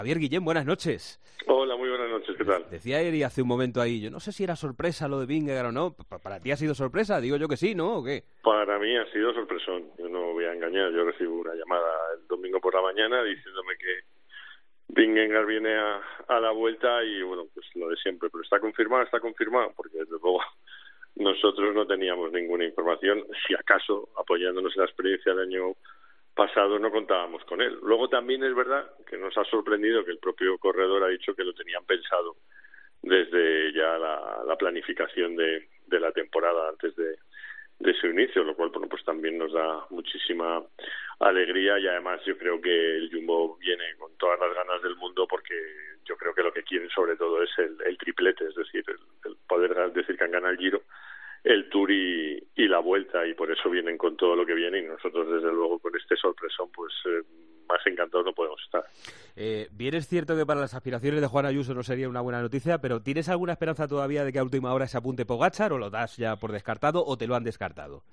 Javier Guillén, buenas noches. Hola, muy buenas noches, ¿qué tal? Decía Eri hace un momento ahí, yo no sé si era sorpresa lo de Vingegaard o no. ¿Para ti ha sido sorpresa? Digo yo que sí, ¿no? ¿O qué? Para mí ha sido sorpresón, yo no voy a engañar, yo recibo una llamada el domingo por la mañana diciéndome que Vingegaard viene a la vuelta y bueno, pues lo de siempre, pero está confirmado, porque desde luego nosotros no teníamos ninguna información, si acaso apoyándonos en la experiencia del año pasado no contábamos con él. Luego también es verdad que nos ha sorprendido que el propio corredor ha dicho que lo tenían pensado desde ya la planificación de la temporada antes de su inicio, lo cual bueno, pues también nos da muchísima alegría y además yo creo que el Jumbo viene con todas las ganas del mundo porque yo creo que lo que quieren sobre todo es el triplete, es decir, el poder decir que han ganado el Giro, el Tour y la Vuelta, y por eso vienen con todo lo que viene, y nosotros desde luego con este sorpresón pues más encantados no podemos estar. Bien es cierto que para las aspiraciones de Juan Ayuso no sería una buena noticia, pero ¿tienes alguna esperanza todavía de que a última hora se apunte Pogačar o lo das ya por descartado o te lo han descartado?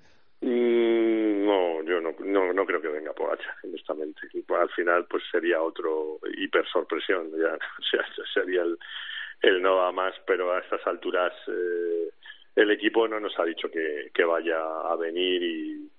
No, yo no creo que venga Pogačar, honestamente. Al final pues sería otro hiper sorpresión, ya, o sea, sería el no va más, pero a estas alturas el equipo no nos ha dicho que vaya a venir y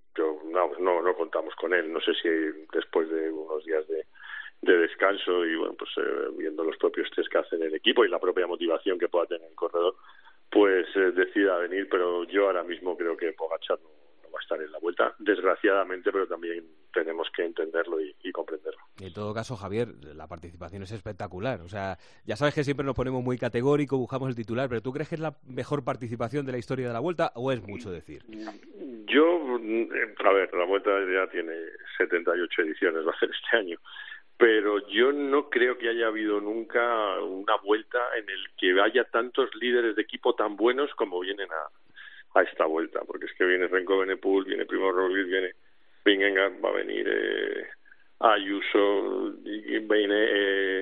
no contamos con él. No sé si después de unos días de descanso y bueno, pues viendo los propios test que hacen el equipo y la propia motivación que pueda tener el corredor, pues decida venir, pero yo ahora mismo creo que Pogačar no va a estar en la Vuelta, desgraciadamente, pero también tenemos que entenderlo y comprenderlo. En todo caso, Javier, la participación es espectacular. O sea, ya sabes que siempre nos ponemos muy categóricos, buscamos el titular, pero ¿tú crees que es la mejor participación de la historia de la Vuelta o es mucho decir? Yo, a ver, la Vuelta ya tiene 78 ediciones, va a ser este año, pero yo no creo que haya habido nunca una Vuelta en el que haya tantos líderes de equipo tan buenos como vienen a esta Vuelta, porque es que viene Renko Evenepoel, viene Primož Roglič, viene Vingegaard, va a venir Ayuso, viene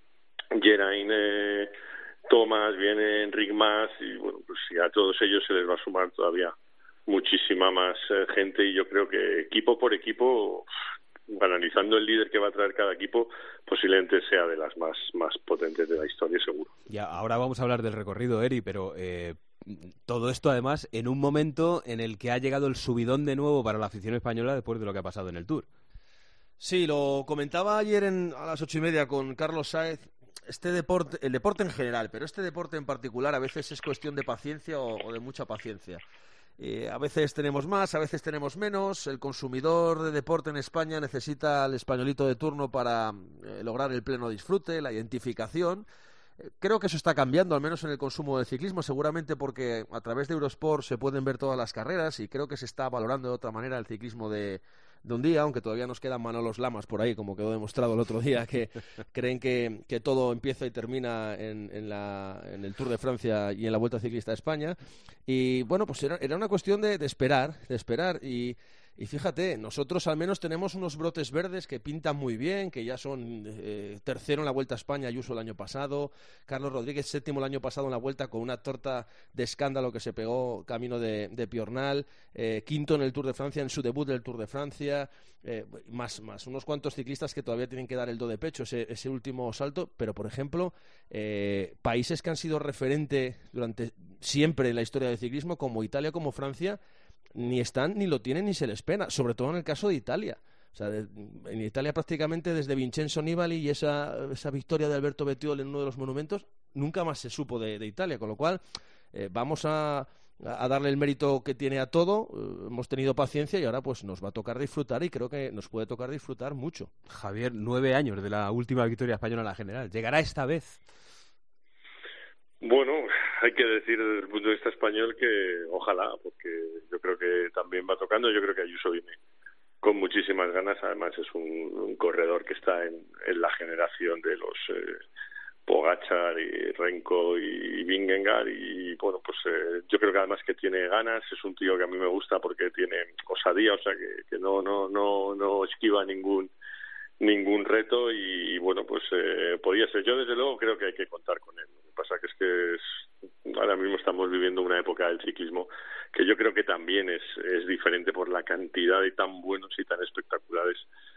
Geraint, Thomas, viene Enric Mas, y bueno, pues a todos ellos se les va a sumar todavía muchísima más gente, y yo creo que equipo por equipo, analizando el líder que va a traer cada equipo, posiblemente sea de las más potentes de la historia, seguro. Ya, ahora vamos a hablar del recorrido, Eri, pero todo esto además en un momento en el que ha llegado el subidón de nuevo para la afición española después de lo que ha pasado en el Tour. Sí, lo comentaba ayer a las 8:30 con Carlos Sáez. El deporte en general, pero este deporte en particular a veces es cuestión de paciencia o de mucha paciencia. A veces tenemos más, a veces tenemos menos. El consumidor de deporte en España necesita al españolito de turno para lograr el pleno disfrute, la identificación. Creo que eso está cambiando, al menos en el consumo del ciclismo, seguramente porque a través de Eurosport se pueden ver todas las carreras y creo que se está valorando de otra manera el ciclismo de un día, aunque todavía nos quedan Manolos Lamas por ahí, como quedó demostrado el otro día, que creen que todo empieza y termina en el Tour de Francia y en la Vuelta Ciclista a España. Y bueno, pues era una cuestión de esperar y fíjate, nosotros al menos tenemos unos brotes verdes que pintan muy bien, que ya son tercero en la Vuelta a España, Ayuso el año pasado, Carlos Rodríguez séptimo el año pasado en la Vuelta con una torta de escándalo que se pegó camino de Piornal, quinto en el Tour de Francia, en su debut del Tour de Francia, más unos cuantos ciclistas que todavía tienen que dar el do de pecho, ese último salto, pero por ejemplo, países que han sido referente durante siempre en la historia del ciclismo, como Italia, como Francia, ni están, ni lo tienen, ni se les espera, sobre todo en el caso de Italia. O sea, en Italia prácticamente desde Vincenzo Nibali y esa victoria de Alberto Bettiol en uno de los monumentos, nunca más se supo de Italia, con lo cual vamos a darle el mérito que tiene a todo. Hemos tenido paciencia y ahora pues nos va a tocar disfrutar, y creo que nos puede tocar disfrutar mucho. Javier, 9 años de la última victoria española en la general, ¿llegará esta vez? Bueno, hay que decir desde el punto de vista español que ojalá, porque yo creo que también va tocando. Yo creo que Ayuso viene con muchísimas ganas, además es un corredor que está en la generación de los Pogačar y Renko y Vingegaard, y bueno, pues yo creo que además que tiene ganas, es un tío que a mí me gusta porque tiene osadía, o sea que no esquiva ningún reto, y bueno, pues podía ser. Yo desde luego creo que hay que contar con él. Lo que pasa que es ahora mismo estamos viviendo una época del ciclismo que yo creo que también es diferente por la cantidad de tan buenos y tan espectaculares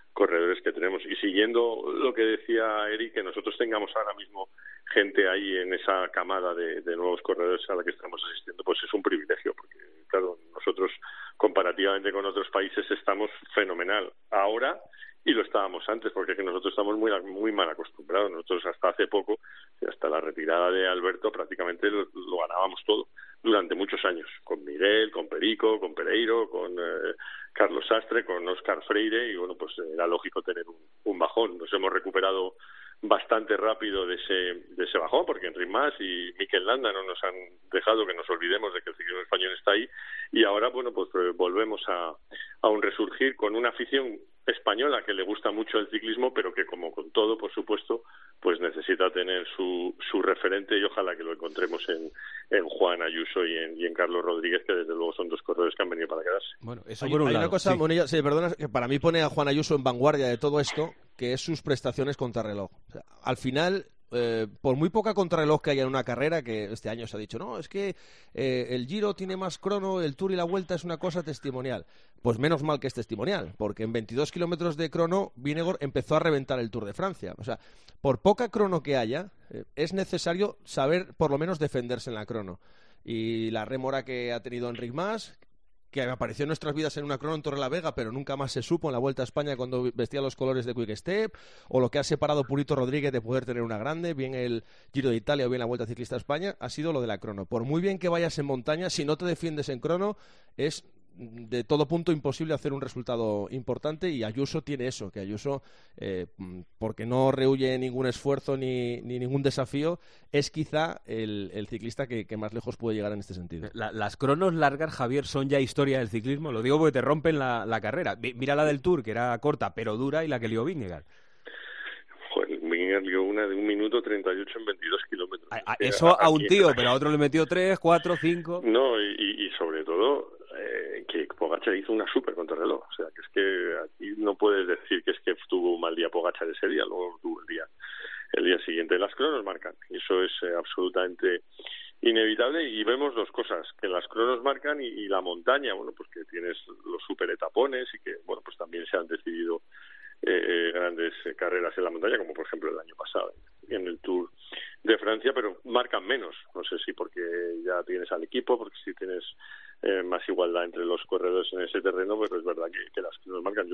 corredores que tenemos. Y siguiendo lo que decía Eric, que nosotros tengamos ahora mismo gente ahí en esa camada de nuevos corredores a la que estamos asistiendo, pues es un privilegio, porque claro, nosotros comparativamente con otros países estamos fenomenal ahora, y lo estábamos antes, porque es que nosotros estamos muy mal acostumbrados. Nosotros hasta hace poco, hasta la retirada de Alberto, prácticamente lo ganábamos todo durante muchos años, con Miguel, con Perico, con Pereiro, con Carlos Sastre, con Óscar Freire, y bueno, pues era lógico tener un bajón. Nos hemos recuperado bastante rápido de ese bajón, porque Enric Mas y Mikel Landa no nos han dejado que nos olvidemos de que el ciclismo español está ahí, y ahora, bueno, pues volvemos a un resurgir con una afición española que le gusta mucho el ciclismo, pero que, como con todo, por supuesto, pues necesita tener su referente, y ojalá que lo encontremos en Juan Ayuso y en Carlos Rodríguez, que desde luego son dos corredores que han venido para quedarse. Bueno, eso hay por un una lado. cosa, Sí. Monilla, sí, perdona, que para mí pone a Juan Ayuso en vanguardia de todo esto, que es sus prestaciones contrarreloj. O sea, al final, por muy poca contrarreloj que haya en una carrera, que este año se ha dicho, no, es que el Giro tiene más crono, el Tour y la Vuelta es una cosa testimonial. Pues menos mal que es testimonial, porque en 22 kilómetros de crono, Vingegaard empezó a reventar el Tour de Francia. O sea, por poca crono que haya, es necesario saber por lo menos defenderse en la crono. Y la rémora que ha tenido Enric Mas, que apareció en nuestras vidas en una crono en Torrelavega, pero nunca más se supo en la Vuelta a España cuando vestía los colores de Quick Step, o lo que ha separado Purito Rodríguez de poder tener una grande, bien el Giro de Italia o bien la Vuelta Ciclista a España, ha sido lo de la crono. Por muy bien que vayas en montaña, si no te defiendes en crono, es de todo punto imposible hacer un resultado importante, y Ayuso tiene eso, que Ayuso, porque no rehuye ningún esfuerzo ni ningún desafío, es quizá el ciclista que más lejos puede llegar en este sentido. Las cronos largas, Javier, son ya historia del ciclismo. Lo digo porque te rompen la carrera. Mira la del Tour, que era corta pero dura, y la que lió Vingegaard. Joder, Vingegaard dio una de 1 minuto 38 en 22 kilómetros. Eso a un tío, pero a otro le metió 3, 4, 5... No, y sobre todo que Pogačar hizo una súper contrarreloj. O sea, que es que aquí no puedes decir que es que tuvo un mal día Pogačar ese día, luego tuvo el día siguiente. Las cronos marcan, y eso es absolutamente inevitable, y vemos dos cosas, que las cronos marcan y la montaña, bueno, pues que tienes los super etapones, y que, bueno, pues también se han decidido grandes carreras en la montaña, como por ejemplo el año pasado en el Tour de Francia, pero marcan menos. No sé si porque ya tienes al equipo, porque si tienes más igualdad entre los corredores en ese terreno, pero es verdad que las cronos marcan.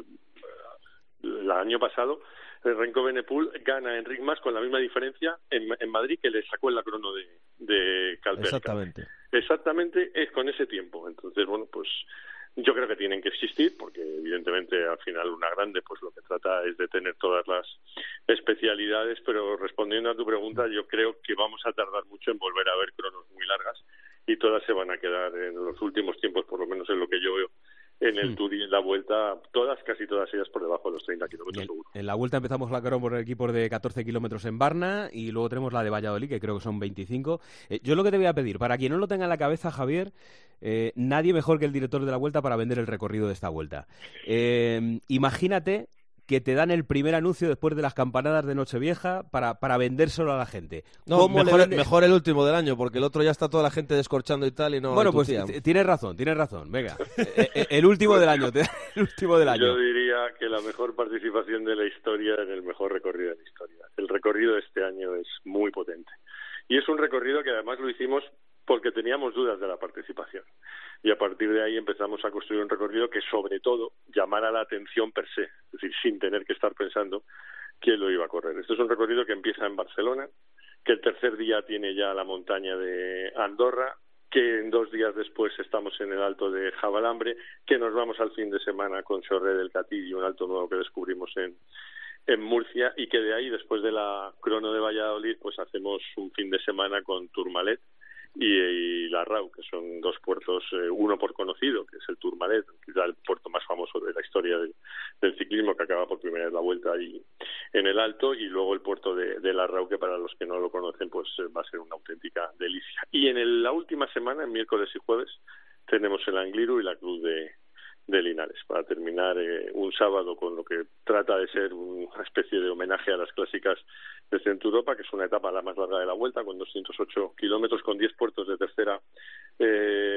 El año pasado Renko Benepul gana a Enric Mas con la misma diferencia en Madrid que le sacó en la crono de Calpelka. Exactamente, es con ese tiempo. Entonces, bueno, pues yo creo que tienen que existir, porque evidentemente al final una grande pues lo que trata es de tener todas las especialidades, pero respondiendo a tu pregunta, yo creo que vamos a tardar mucho en volver a ver cronos muy largas, y todas se van a quedar en los últimos tiempos, por lo menos en lo que yo veo en el Tour y en la Vuelta, casi todas ellas por debajo de los 30 kilómetros seguro. En la Vuelta empezamos la crono por equipos de 14 kilómetros en Varna, y luego tenemos la de Valladolid, que creo que son 25. Yo lo que te voy a pedir, para quien no lo tenga en la cabeza, Javier, nadie mejor que el director de la Vuelta para vender el recorrido de esta Vuelta. Imagínate que te dan el primer anuncio después de las campanadas de Nochevieja para vendérselo a la gente. No, mejor el último del año, porque el otro ya está toda la gente descorchando y tal, y no... Bueno, pues tienes razón. Venga, el último del año. El último del año. Yo diría que la mejor participación de la historia en el mejor recorrido de la historia. El recorrido de este año es muy potente. Y es un recorrido que además lo hicimos porque teníamos dudas de la participación. Y a partir de ahí empezamos a construir un recorrido que, sobre todo, llamara la atención per se, es decir, sin tener que estar pensando quién lo iba a correr. Esto es un recorrido que empieza en Barcelona, que el tercer día tiene ya la montaña de Andorra, que en 2 días después estamos en el alto de Javalambre, que nos vamos al fin de semana con Chorré del Catí y un alto nuevo que descubrimos en Murcia, y que de ahí, después de la crono de Valladolid, pues hacemos un fin de semana con Tourmalet y Larrau, que son 2 puertos, uno por conocido, que es el Tourmalet, quizá el puerto más famoso de la historia del ciclismo, que acaba por primera vez la Vuelta ahí en el Alto, y luego el puerto de Larrau, que para los que no lo conocen pues va a ser una auténtica delicia. Y en la última semana, en miércoles y jueves, tenemos el Angliru y la Cruz de Linares, para terminar un sábado con lo que trata de ser una especie de homenaje a las clásicas de Centro Europa, que es una etapa la más larga de la Vuelta, con 208 kilómetros, con 10 puertos de tercera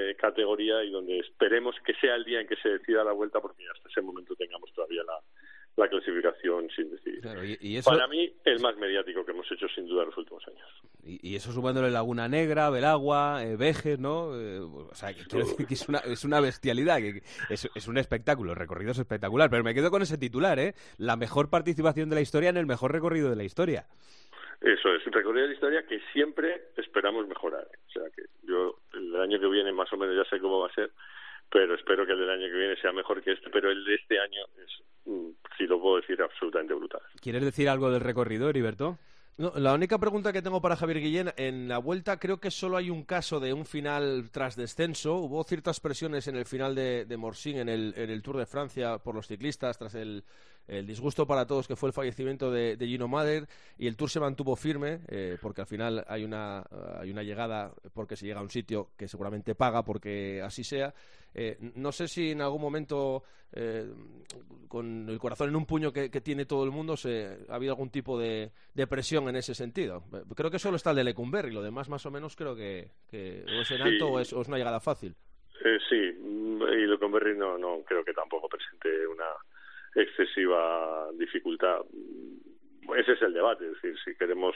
categoría, y donde esperemos que sea el día en que se decida la Vuelta, porque hasta ese momento tengamos todavía la clasificación sin decidir. Claro, y eso... Para mí, el más mediático que hemos hecho sin duda en los últimos años. Y eso sumándole Laguna Negra, Belagua, Vejes, ¿no? O sea, quiero decir que es una bestialidad, que es un espectáculo, el recorrido es espectacular, pero me quedo con ese titular, ¿eh? La mejor participación de la historia en el mejor recorrido de la historia. Eso es un recorrido de la historia que siempre esperamos mejorar. O sea, que yo el año que viene más o menos ya sé cómo va a ser, pero espero que el del año que viene sea mejor que este, pero el de este año es, si lo puedo decir, absolutamente brutal. ¿Quieres decir algo del recorrido, Heriberto? No, la única pregunta que tengo para Javier Guillén, en la Vuelta creo que solo hay un caso de un final tras descenso. Hubo ciertas presiones en el final de Morsing en el Tour de Francia por los ciclistas tras el disgusto para todos que fue el fallecimiento de Gino Mader, y el Tour se mantuvo firme porque al final hay una llegada, porque se llega a un sitio que seguramente paga porque así sea. No sé si en algún momento con el corazón en un puño que tiene todo el mundo ha habido algún tipo de presión en ese sentido. Creo que solo está el de Lecumberri, lo demás más o menos creo que o es en alto o es una llegada fácil. Sí, y Lecumberri no creo que tampoco presente una excesiva dificultad. Ese es el debate, es decir, si queremos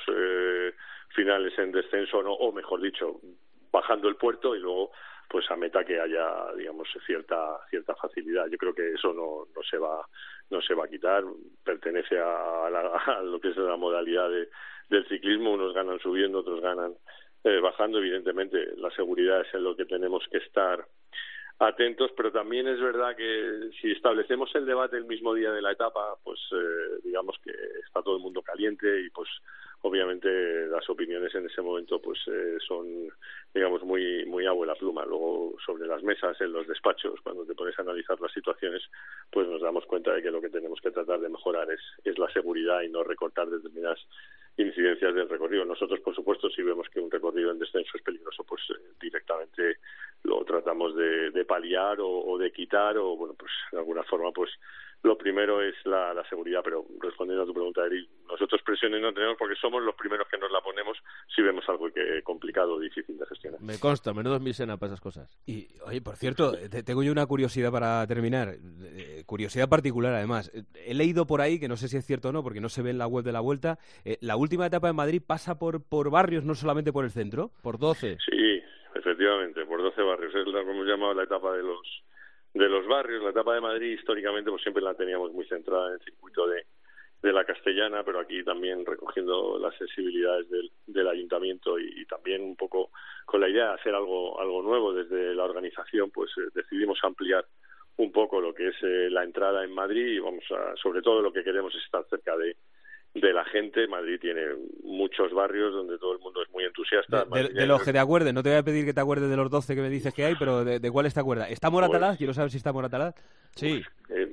finales en descenso o no, o mejor dicho, bajando el puerto y luego pues a meta que haya, digamos, cierta facilidad. Yo creo que eso no se va a quitar, pertenece a lo que es la modalidad del ciclismo. Unos ganan subiendo, otros ganan bajando. Evidentemente la seguridad es en lo que tenemos que estar atentos, pero también es verdad que si establecemos el debate el mismo día de la etapa, pues digamos que está todo el mundo caliente y pues obviamente las opiniones en ese momento pues son, digamos, muy abuela pluma. Luego sobre las mesas, en los despachos, cuando te pones a analizar las situaciones, pues nos damos cuenta de que lo que tenemos que tratar de mejorar es la seguridad y no recortar determinadas incidencias del recorrido. Nosotros, por supuesto, si vemos que un recorrido en descenso es peligroso, pues directamente lo tratamos de paliar o de quitar, o bueno, pues de alguna forma pues lo primero es la seguridad. Pero respondiendo a tu pregunta, Eri, nosotros presiones no tenemos porque somos los primeros que nos la ponemos si vemos algo complicado o difícil de gestionar. Me consta, menudo misena para esas cosas. Y, oye, por cierto, tengo yo una curiosidad para terminar, curiosidad particular además. He leído por ahí, que no sé si es cierto o no, porque no se ve en la web de la Vuelta, la última etapa en Madrid pasa por barrios, no solamente por el centro. Por 12. Sí, efectivamente, por 12 barrios. Es lo que hemos llamado la etapa de los barrios. La etapa de Madrid históricamente pues siempre la teníamos muy centrada en el circuito de la Castellana, pero aquí también recogiendo las sensibilidades del ayuntamiento y también un poco con la idea de hacer algo nuevo desde la organización, pues decidimos ampliar un poco lo que es la entrada en Madrid y sobre todo lo que queremos es estar cerca de la gente. Madrid tiene muchos barrios donde todo el mundo es muy entusiasta. De los que te acuerdes, no te voy a pedir que te acuerdes de los 12 que me dices que hay, pero ¿de cuáles te acuerdas? ¿Está Moratalaz? Pues, Quiero saber si está Moratalaz. Sí.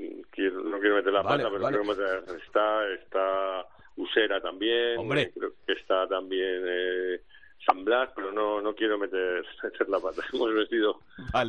No quiero meter la pata, pero vale. creo que está Usera también. Hombre. Creo que está también San Blas, pero no quiero meter la pata. Hemos vestido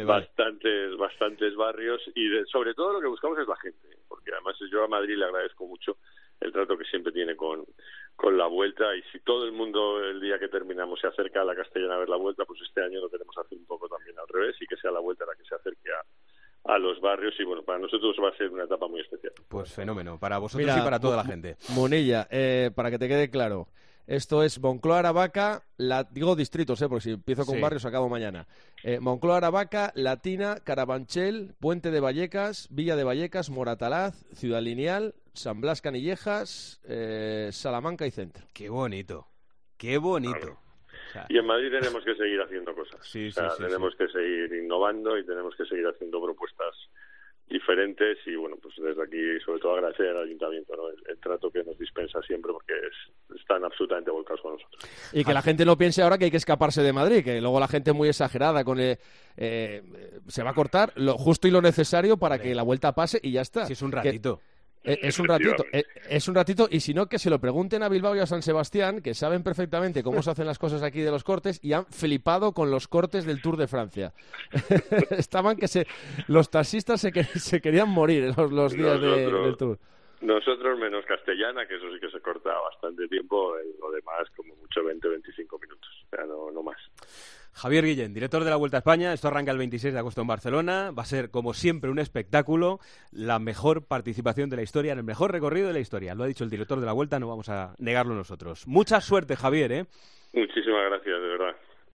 bastantes barrios y sobre todo lo que buscamos es la gente, porque además yo a Madrid le agradezco mucho el trato que siempre tiene con la Vuelta, y si todo el mundo el día que terminamos se acerca a la Castellana a ver la Vuelta, pues este año lo queremos hacer un poco también al revés y que sea la Vuelta la que se acerque a los barrios, y bueno, para nosotros va a ser una etapa muy especial. Pues fenómeno, para vosotros y para toda la gente. Monella, para que te quede claro, esto es Moncloa, Aravaca, digo distritos, porque si empiezo con barrios acabo mañana. Moncloa, Aravaca, Latina, Carabanchel, Puente de Vallecas, Villa de Vallecas, Moratalaz, Ciudad Lineal, San Blas, Canillejas, Salamanca y Centro. ¡Qué bonito! ¡Qué bonito! Claro. Y en Madrid tenemos que seguir haciendo cosas. Tenemos que seguir innovando y tenemos que seguir haciendo propuestas diferentes, y bueno, pues desde aquí sobre todo agradecer al ayuntamiento, ¿no? El trato que nos dispensa siempre, porque están absolutamente volcados con nosotros. Y que la gente no piense ahora que hay que escaparse de Madrid, que luego la gente muy exagerada con se va a cortar lo justo y lo necesario para que la Vuelta pase y ya está. Si es un ratito. Es un ratito, y si no, que se lo pregunten a Bilbao y a San Sebastián, que saben perfectamente cómo se hacen las cosas aquí de los cortes, y han flipado con los cortes del Tour de Francia. Estaban los taxistas se querían morir los días del Tour. Nosotros menos Castellana, que eso sí que se corta bastante tiempo, lo demás como mucho 20-25 minutos, o sea, no más. Javier Guillén, director de la Vuelta a España. Esto arranca el 26 de agosto en Barcelona. Va a ser, como siempre, un espectáculo. La mejor participación de la historia, en el mejor recorrido de la historia. Lo ha dicho el director de la Vuelta, no vamos a negarlo nosotros. Mucha suerte, Javier, ¿eh? Muchísimas gracias, de verdad.